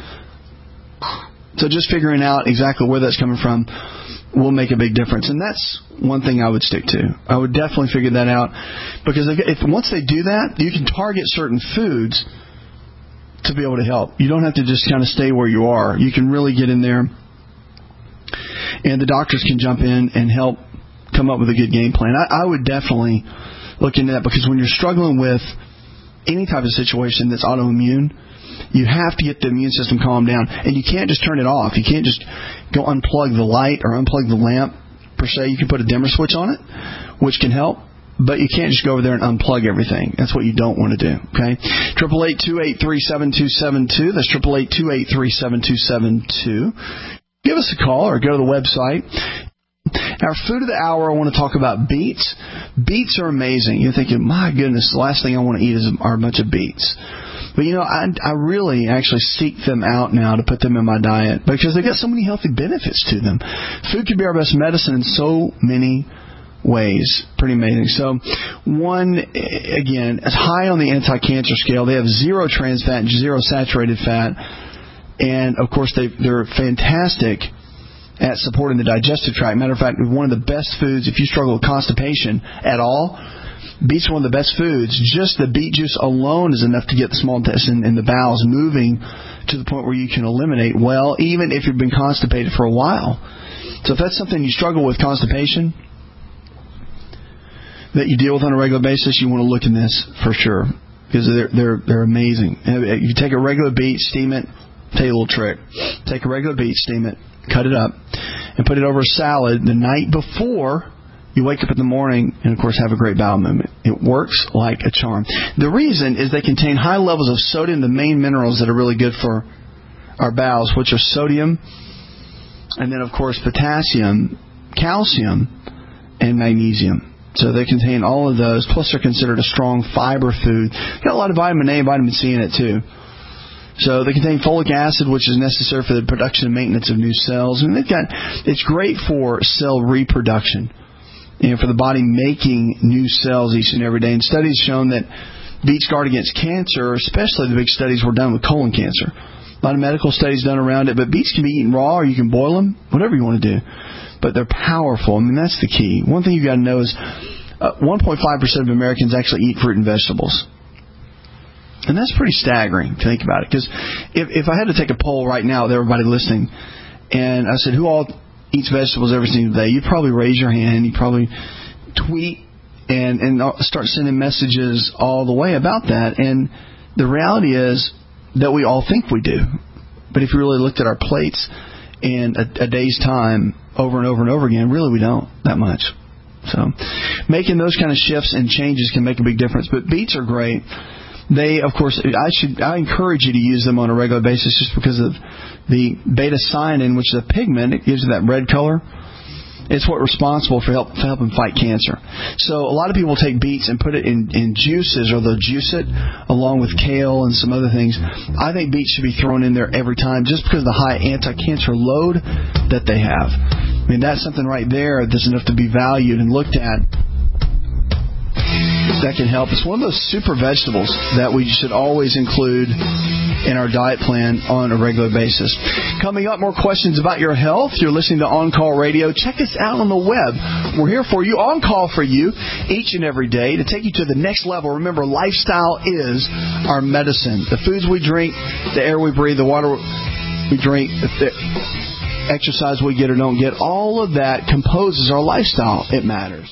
So just figuring out exactly where that's coming from will make a big difference. And that's one thing I would stick to. I would definitely figure that out, because if, if once they do that, you can target certain foods to be able to help. You don't have to just kind of stay where you are. You can really get in there, and the doctors can jump in and help come up with a good game plan. I, I would definitely look into that, because when you're struggling with any type of situation that's autoimmune, you have to get the immune system calmed down, and you can't just turn it off. You can't just go unplug the light or unplug the lamp, per se. You can put a dimmer switch on it, which can help, but you can't just go over there and unplug everything. That's what you don't want to do, okay? eight eight eight, two eight three, seven two seven two. That's eight eight eight, two eight three, seven two seven two. Give us a call or go to the website. Our food of the hour, I want to talk about beets. Beets are amazing. You're thinking, my goodness, the last thing I want to eat is are a bunch of beets. But, you know, I, I really actually seek them out now to put them in my diet, because they've got so many healthy benefits to them. Food can be our best medicine in so many ways. Pretty amazing. So, one, again, is high on the anti-cancer scale. They have zero trans fat, zero saturated fat. And, of course, they, they're fantastic at supporting the digestive tract. Matter of fact, one of the best foods, if you struggle with constipation at all, beets are one of the best foods. Just the beet juice alone is enough to get the small intestine and the bowels moving to the point where you can eliminate well, even if you've been constipated for a while. So if that's something you struggle with, constipation, that you deal with on a regular basis, you want to look in this for sure, because they're they're they're amazing. You take a regular beet, steam it. Tell you a little trick. Take a regular beet, steam it, cut it up, and put it over a salad the night before you wake up in the morning, and, of course, have a great bowel movement. It works like a charm. The reason is they contain high levels of sodium, the main minerals that are really good for our bowels, which are sodium, and then, of course, potassium, calcium, and magnesium. So they contain all of those, plus they're considered a strong fiber food. Got a lot of vitamin A and vitamin C in it, too. So they contain folic acid, which is necessary for the production and maintenance of new cells. And they've got, it's great for cell reproduction and for the body making new cells each and every day. And studies shown that beets guard against cancer, especially the big studies were done with colon cancer. A lot of medical studies done around it. But beets can be eaten raw, or you can boil them, whatever you want to do. But they're powerful. I mean, that's the key. One thing you've got to know is uh, one point five percent of Americans actually eat fruit and vegetables. And that's pretty staggering to think about it. Because if, if I had to take a poll right now with everybody listening, and I said, who all eats vegetables every single day, you'd probably raise your hand. You'd probably tweet and, and start sending messages all the way about that. And the reality is that we all think we do. But if you really looked at our plates in a, a day's time over and over and over again, really we don't that much. So making those kind of shifts and changes can make a big difference. But beets are great. They, of course, I should I encourage you to use them on a regular basis, just because of the beta-cyanin, which is a pigment. It gives you that red color. It's what responsible for, help, for helping fight cancer. So a lot of people take beets and put it in, in juices, or they'll juice it along with kale and some other things. I think beets should be thrown in there every time, just because of the high anti-cancer load that they have. I mean, that's something right there that's enough to be valued and looked at. that can help. It's one of those super vegetables that we should always include in our diet plan on a regular basis. Coming up, more questions about your health. You're listening to On Call Radio. Check us out on the web. We're here for you, on call for you, each and every day to take you to the next level. Remember, lifestyle is our medicine. The foods we drink, the air we breathe, the water we drink, the exercise we get or don't get, all of that composes our lifestyle. It matters.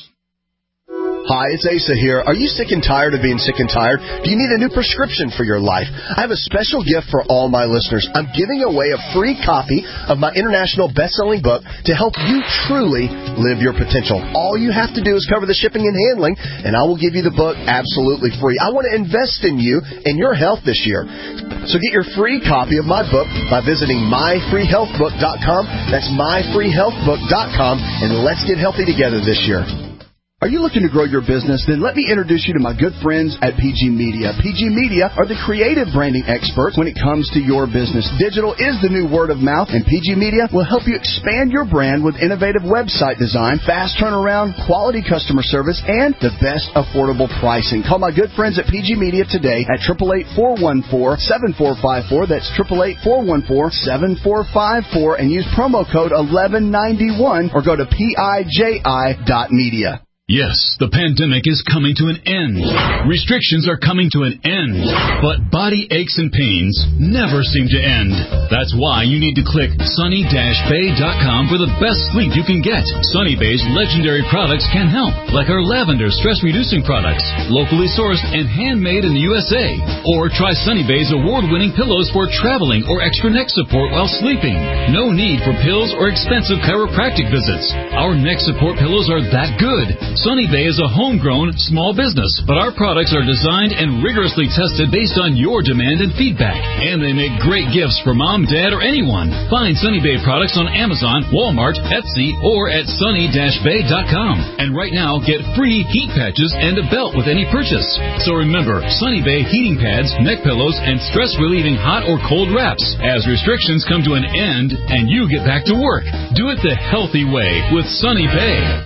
Hi, it's Asa here. Are you sick and tired of being sick and tired? Do you need a new prescription for your life? I have a special gift for all my listeners. I'm giving away a free copy of my international best-selling book to help you truly live your potential. All you have to do is cover the shipping and handling, and I will give you the book absolutely free. I want to invest in you and your health this year. So get your free copy of my book by visiting my free health book dot com. That's my free health book dot com, and let's get healthy together this year. Are you looking to grow your business? Then let me introduce you to my good friends at P G Media. P G Media are the creative branding experts when it comes to your business. Digital is the new word of mouth, and P G Media will help you expand your brand with innovative website design, fast turnaround, quality customer service, and the best affordable pricing. Call my good friends at P G Media today at eight eight eight, four one four, seven four five four. That's eight eight eight, four one four, seven four five four, and use promo code eleven ninety-one or go to P I J I dot media. Yes, the pandemic is coming to an end. Restrictions are coming to an end. But body aches and pains never seem to end. That's why you need to click sunny dash bay dot com for the best sleep you can get. Sunny Bay's legendary products can help, like our lavender stress-reducing products, locally sourced and handmade in the U S A. Or try Sunny Bay's award-winning pillows for traveling or extra neck support while sleeping. No need for pills or expensive chiropractic visits. Our neck support pillows are that good. Sunny Bay is a homegrown small business, but our products are designed and rigorously tested based on your demand and feedback. And they make great gifts for mom, dad, or anyone. Find Sunny Bay products on Amazon, Walmart, Etsy, or at sunny dash bay dot com. And right now, get free heat patches and a belt with any purchase. So remember, Sunny Bay heating pads, neck pillows, and stress-relieving hot or cold wraps. As restrictions come to an end and you get back to work, do it the healthy way with Sunny Bay.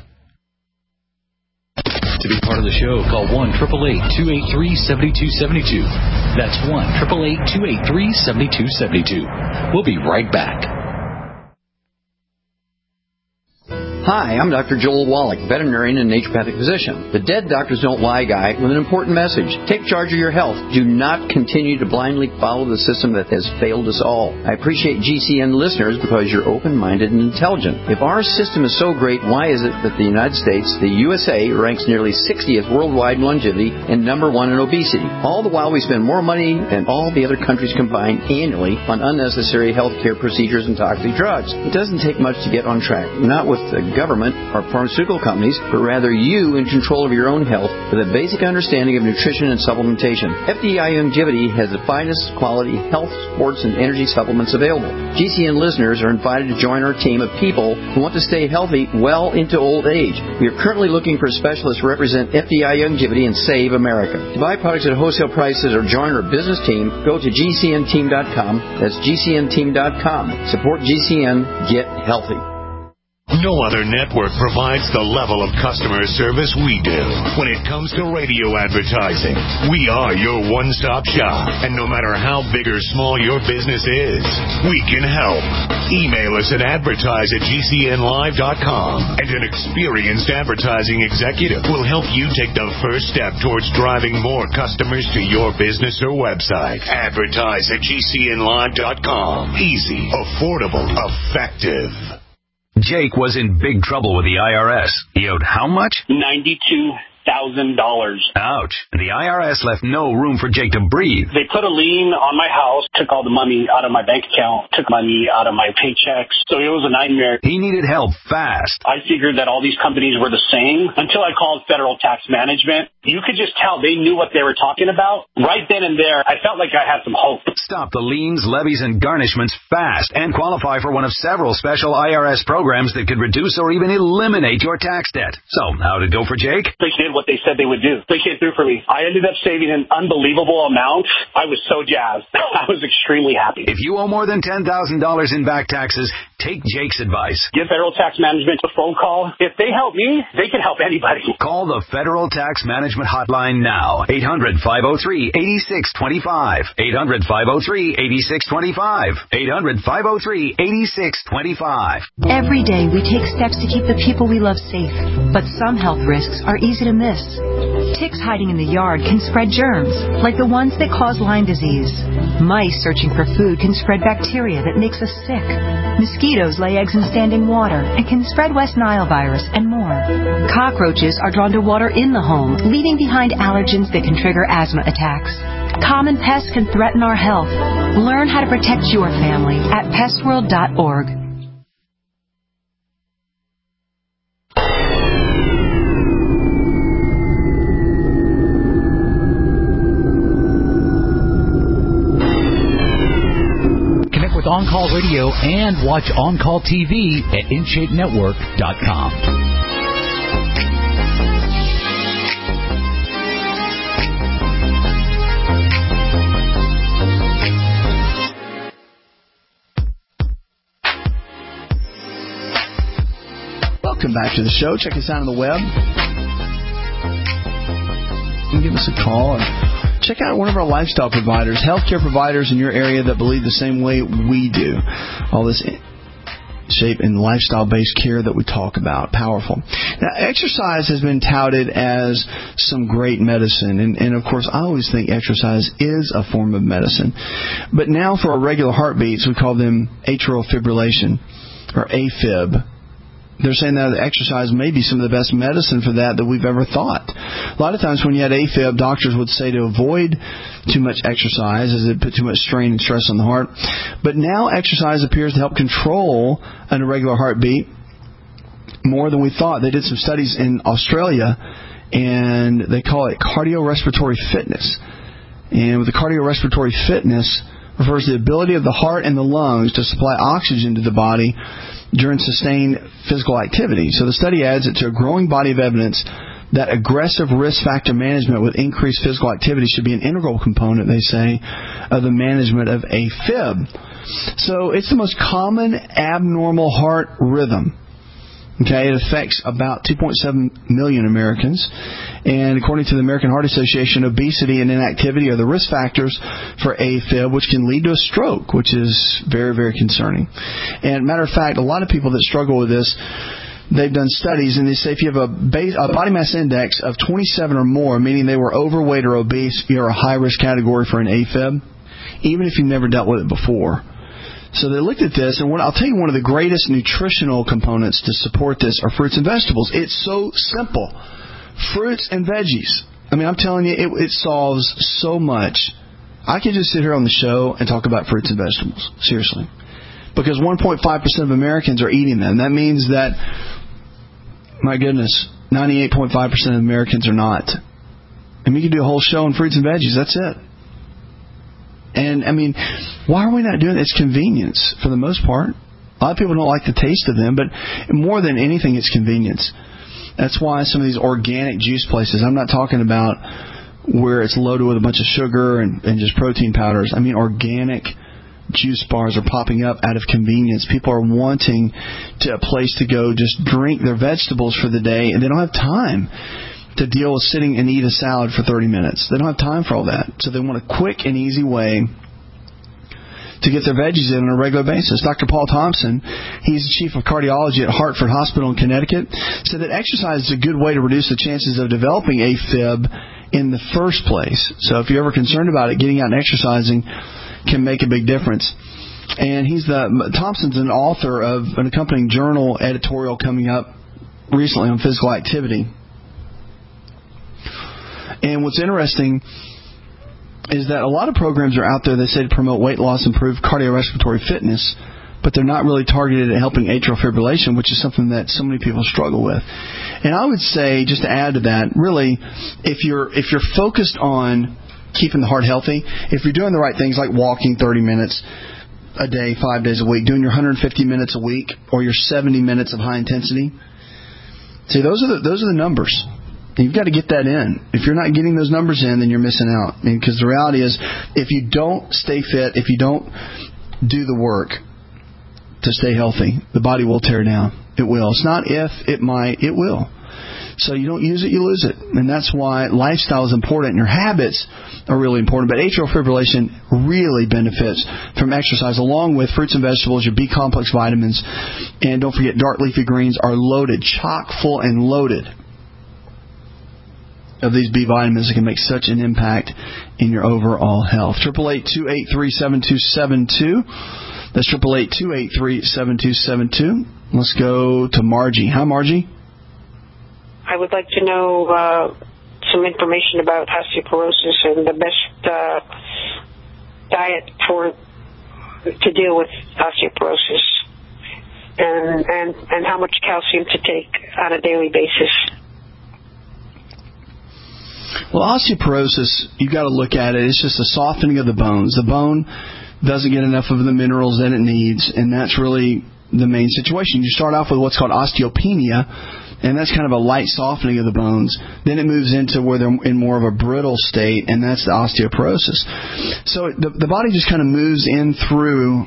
To be part of the show, call one eight eight eight, two eight three, seven two seven two. That's one eight eight eight, two eight three, seven two seven two. We'll be right back. Hi, I'm Doctor Joel Wallach, veterinarian and naturopathic physician. The Dead Doctors Don't Lie guy with an important message. Take charge of your health. Do not continue to blindly follow the system that has failed us all. I appreciate G C N listeners because you're open-minded and intelligent. If our system is so great, why is it that the United States, the U S A, ranks nearly sixtieth worldwide in longevity and number one in obesity? All the while we spend more money than all the other countries combined annually on unnecessary health care procedures and toxic drugs. It doesn't take much to get on track. Not with the government or pharmaceutical companies, but rather you in control of your own health with a basic understanding of nutrition and supplementation. F D I Longevity has the finest quality health, sports, and energy supplements available. G C N listeners are invited to join our team of people who want to stay healthy well into old age. We are currently looking for specialists to represent F D I Longevity and Save America. To buy products at wholesale prices or join our business team, go to G C N team dot com. That's G C N team dot com. Support G C N. Get healthy. No other network provides the level of customer service we do. When it comes to radio advertising, we are your one-stop shop. And no matter how big or small your business is, we can help. Email us at advertise at G C N live dot com, and an experienced advertising executive will help you take the first step towards driving more customers to your business or website. Advertise at G C N live dot com. Easy, affordable, effective. Jake was in big trouble with the I R S. He owed how much? ninety-two thousand dollars. Ouch. The I R S left no room for Jake to breathe. They put a lien on my house, took all the money out of my bank account, took money out of my paychecks. So it was a nightmare. He needed help fast. I figured that all these companies were the same until I called Federal Tax Management. You could just tell they knew what they were talking about. Right then and there, I felt like I had some hope. Stop the liens, levies, and garnishments fast and qualify for one of several special I R S programs that could reduce or even eliminate your tax debt. So, how'd it go for Jake? They did did what they said they would do. They came through for me. I ended up saving an unbelievable amount. I was so jazzed. I was extremely happy. If you owe more than ten thousand dollars in back taxes, take Jake's advice. Give Federal Tax Management a phone call. If they help me, they can help anybody. Call the Federal Tax Management Hotline now. eight hundred, five oh three, eight six two five. eight hundred, five oh three, eight six two five. eight hundred, five oh three, eight six two five. Every day we take steps to keep the people we love safe, but some health risks are easy to miss. Ticks hiding in the yard can spread germs, like the ones that cause Lyme disease. Mice searching for food can spread bacteria that makes us sick. Mosquitoes lay eggs in standing water and can spread West Nile virus and more. Cockroaches are drawn to water in the home, leaving behind allergens that can trigger asthma attacks. Common pests can threaten our health. Learn how to protect your family at pest world dot org. Connect with On Call Radio and watch On Call T V at in shape network dot com. Welcome back to the show. Check us out on the web. You can give us a call or check out one of our lifestyle providers, healthcare providers in your area that believe the same way we do. All this shape and lifestyle-based care that we talk about. Powerful. Now, exercise has been touted as some great medicine. And, and, of course, I always think exercise is a form of medicine. But now for our regular heartbeats, we call them atrial fibrillation or AFib. They're saying that exercise may be some of the best medicine for that that we've ever thought. A lot of times when you had AFib, doctors would say to avoid too much exercise as it put too much strain and stress on the heart. But now exercise appears to help control an irregular heartbeat more than we thought. They did some studies in Australia, and they call it cardiorespiratory fitness. And with the cardiorespiratory fitness refers to the ability of the heart and the lungs to supply oxygen to the body during sustained physical activity. So the study adds it to a growing body of evidence that aggressive risk factor management with increased physical activity should be an integral component, they say, of the management of AFib. So it's the most common abnormal heart rhythm. Okay, it affects about two point seven million Americans. And according to the American Heart Association, obesity and inactivity are the risk factors for AFib, which can lead to a stroke, which is very, very concerning. And matter of fact, a lot of people that struggle with this, they've done studies, and they say if you have a, base, a body mass index of twenty-seven or more, meaning they were overweight or obese, you're a high-risk category for an AFib, even if you've never dealt with it before. So they looked at this, and what, I'll tell you one of the greatest nutritional components to support this are fruits and vegetables. It's so simple. Fruits and veggies. I mean, I'm telling you, it, it solves so much. I could just sit here on the show and talk about fruits and vegetables. Seriously. Because one point five percent of Americans are eating them. That means that, my goodness, ninety-eight point five percent of Americans are not. And we could do a whole show on fruits and veggies. That's it. And, I mean, why are we not doing it? It's convenience for the most part. A lot of people don't like the taste of them, but more than anything, it's convenience. That's why some of these organic juice places, I'm not talking about where it's loaded with a bunch of sugar and, and just protein powders. I mean organic juice bars are popping up out of convenience. People are wanting to a place to go just drink their vegetables for the day, and they don't have time to deal with sitting and eat a salad for thirty minutes. They don't have time for all that. So they want a quick and easy way to get their veggies in on a regular basis. Doctor Paul Thompson, he's the chief of cardiology at Hartford Hospital in Connecticut, said that exercise is a good way to reduce the chances of developing AFib in the first place. So if you're ever concerned about it, getting out and exercising can make a big difference. And he's the Thompson's an author of an accompanying journal editorial coming up recently on physical activity. And what's interesting is that a lot of programs are out there that say to promote weight loss, improve cardiorespiratory fitness, but they're not really targeted at helping atrial fibrillation, which is something that so many people struggle with. And I would say, just to add to that, really, if you're if you're focused on keeping the heart healthy, if you're doing the right things like walking thirty minutes a day, five days a week, doing your one hundred fifty minutes a week, or your seventy minutes of high intensity, see, those are the, those are the numbers. You've got to get that in. If you're not getting those numbers in, then you're missing out. Because the reality is, if you don't stay fit, if you don't do the work to stay healthy, the body will tear down. It will. It's not if, it might, it will. So you don't use it, you lose it. And that's why lifestyle is important, and your habits are really important. But atrial fibrillation really benefits from exercise, along with fruits and vegetables, your B-complex vitamins. And don't forget, dark leafy greens are loaded, chock full and loaded of these B vitamins that can make such an impact in your overall health. eight eight eight, two eight three, seven two seven two. That's eight eight eight, two eight three, seven two seven two. Let's go to Margie. Hi, Margie. I would like to know uh, some information about osteoporosis and the best uh, diet for to deal with osteoporosis, and, and and how much calcium to take on a daily basis. Well, osteoporosis, you've got to look at it. It's just a softening of the bones. The bone doesn't get enough of the minerals that it needs, and that's really the main situation. You start off with what's called osteopenia, and that's kind of a light softening of the bones. Then it moves into where they're in more of a brittle state, and that's the osteoporosis. So the, the body just kind of moves in through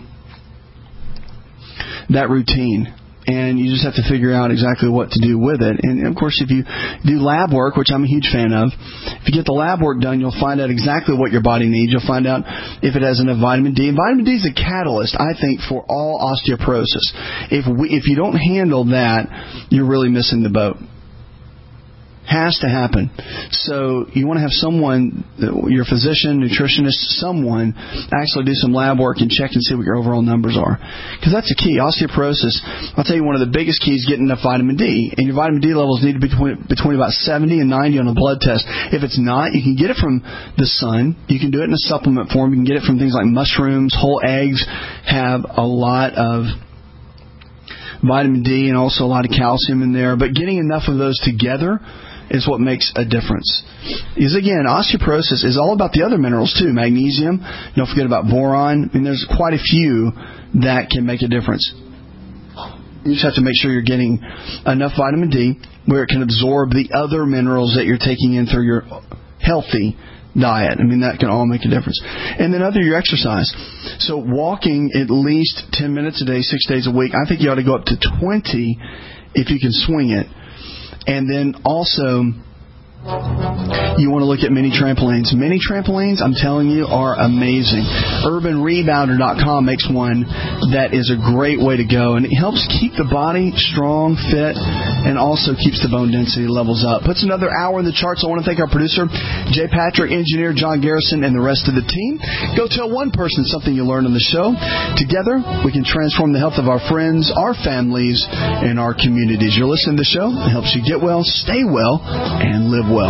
that routine. And you just have to figure out exactly what to do with it. And, of course, if you do lab work, which I'm a huge fan of, if you get the lab work done, you'll find out exactly what your body needs. You'll find out if it has enough vitamin D. And vitamin D is a catalyst, I think, for all osteoporosis. If we, if you don't handle that, you're really missing the boat. Has to happen. So you want to have someone, your physician, nutritionist, someone actually do some lab work and check and see what your overall numbers are. Because that's the key. Osteoporosis, I'll tell you, one of the biggest keys is getting enough vitamin D. And your vitamin D levels need to be between, between about seventy and ninety on a blood test. If it's not, you can get it from the sun. You can do it in a supplement form. You can get it from things like mushrooms. Whole eggs have a lot of vitamin D and also a lot of calcium in there. But getting enough of those together is what makes a difference. Is again, osteoporosis is all about the other minerals too. Magnesium, don't forget about boron. I mean, there's quite a few that can make a difference. You just have to make sure you're getting enough vitamin D where it can absorb the other minerals that you're taking in through your healthy diet. I mean, that can all make a difference. And then other your exercise. So walking at least ten minutes a day, six days a week. I think you ought to go up to twenty if you can swing it. And then also, you want to look at mini trampolines. Mini trampolines, I'm telling you, are amazing. Urban Rebounder dot com makes one that is a great way to go. And it helps keep the body strong, fit, and also keeps the bone density levels up. Puts another hour in the charts. I want to thank our producer, Jay Patrick, engineer John Garrison, and the rest of the team. Go tell one person something you learned on the show. Together, we can transform the health of our friends, our families, and our communities. You're listening to the show. It helps you get well, stay well, and live well. Well.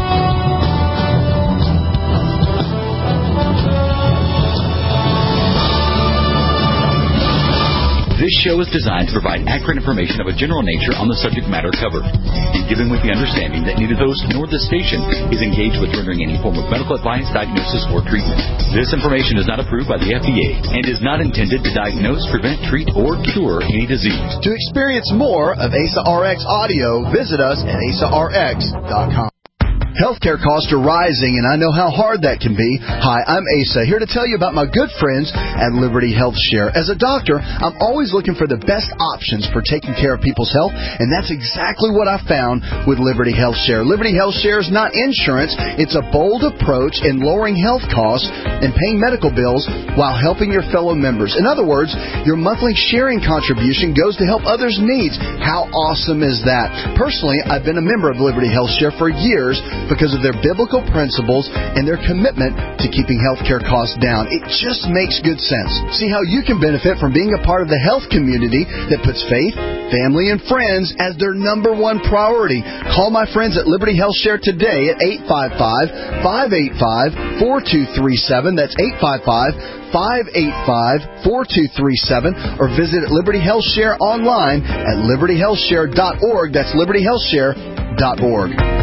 This show is designed to provide accurate information of a general nature on the subject matter covered, and given with the understanding that neither host nor the station is engaged with rendering any form of medical advice, diagnosis, or treatment. This information is not approved by the F D A and is not intended to diagnose, prevent, treat, or cure any disease. To experience more of A S A R X audio, visit us at A S A R X dot com. Healthcare costs are rising, and I know how hard that can be. Hi, I'm Asa, here to tell you about my good friends at Liberty Health Share. As a doctor, I'm always looking for the best options for taking care of people's health, and that's exactly what I found with Liberty Health Share. Liberty Health Share is not insurance. It's a bold approach in lowering health costs and paying medical bills while helping your fellow members. In other words, your monthly sharing contribution goes to help others' needs. How awesome is that? Personally, I've been a member of Liberty Health Share for years because of their biblical principles and their commitment to keeping healthcare costs down. It just makes good sense. See how you can benefit from being a part of the health community that puts faith, family, and friends as their number one priority. Call my friends at Liberty Health Share today at eight five five, five eight five, four two three seven. That's eight five five, five eight five, four two three seven. Or visit Liberty Health Share online at liberty health share dot org. That's liberty health share dot org.